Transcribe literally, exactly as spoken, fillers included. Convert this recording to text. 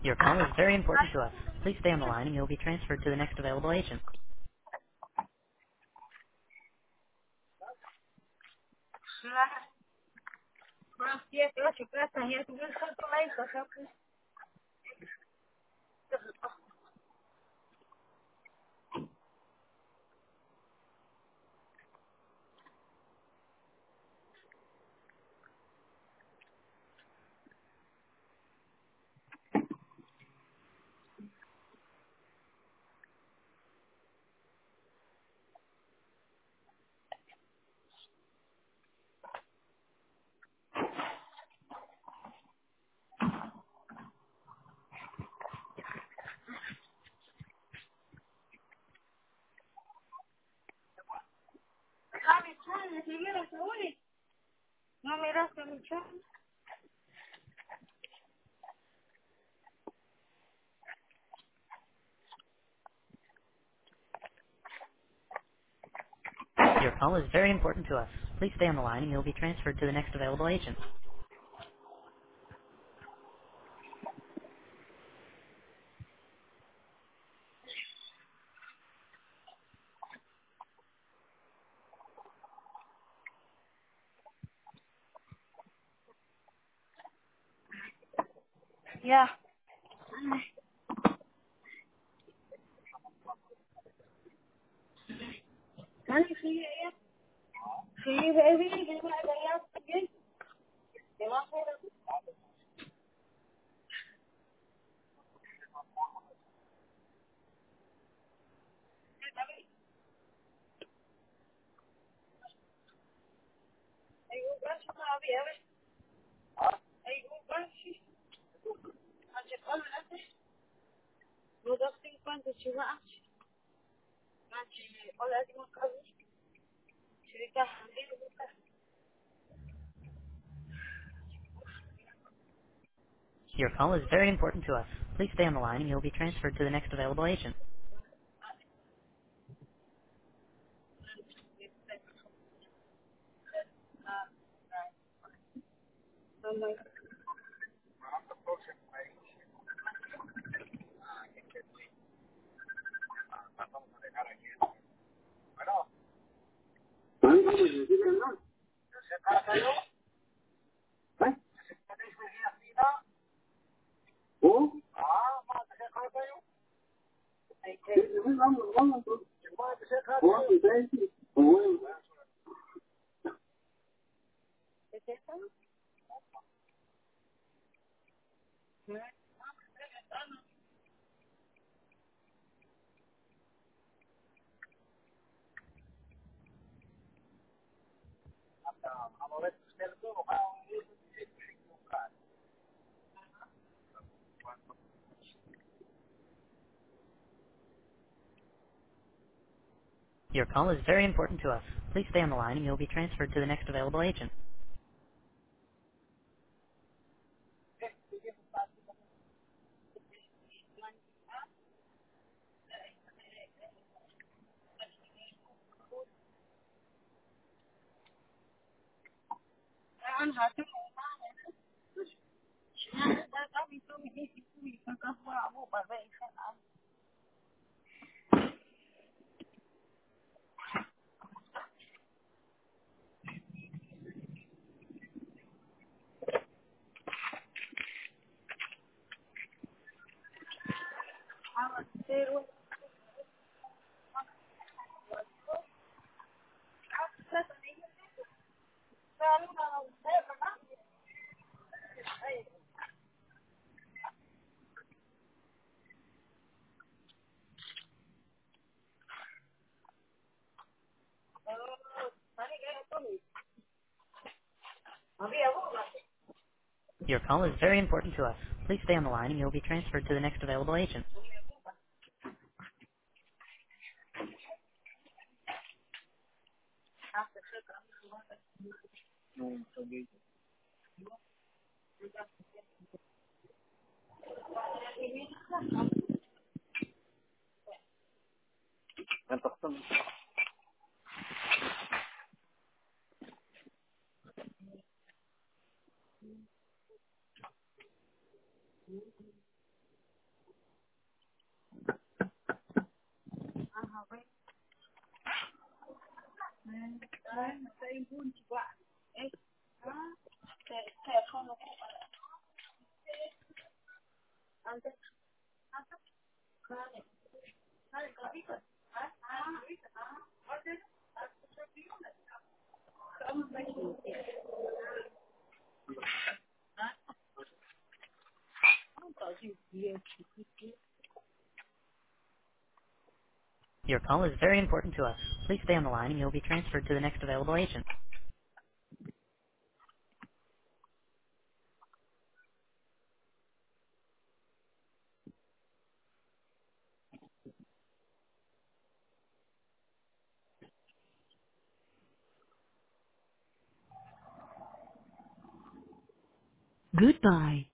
Your call is very important to us. Please stay on the line and you'll be transferred to the next available agent. No miraste mucho. Your call is very important to us. Please stay on the line and you'll be transferred to the next available agent. Ya. Dale, sigue ya. Sí, baby, yo me veía bien. Te vas a hacer. Hay un brazo todavía, ¿ves? Hay un brazo. Hace falta, no dos cincuenta chivas. Hace, hola, digo, cabrón. Si estás jodido, Your call is very important to us. Please stay on the line and you'll be transferred to the next available agent. no me. ¿Es eso? Your call is very important to us. Please stay on the line and you'll be transferred to the next available agent. I'm happy. That be so easy to me. Because what I want, but very fun. Pero, Your call is very important to us. Please stay on the line and you'll be transferred to the next available agent. Eh, te- teléfono ko pala. Antes, Your call is very important to us. Please stay on the line and you'll be transferred to the next available agent. Goodbye.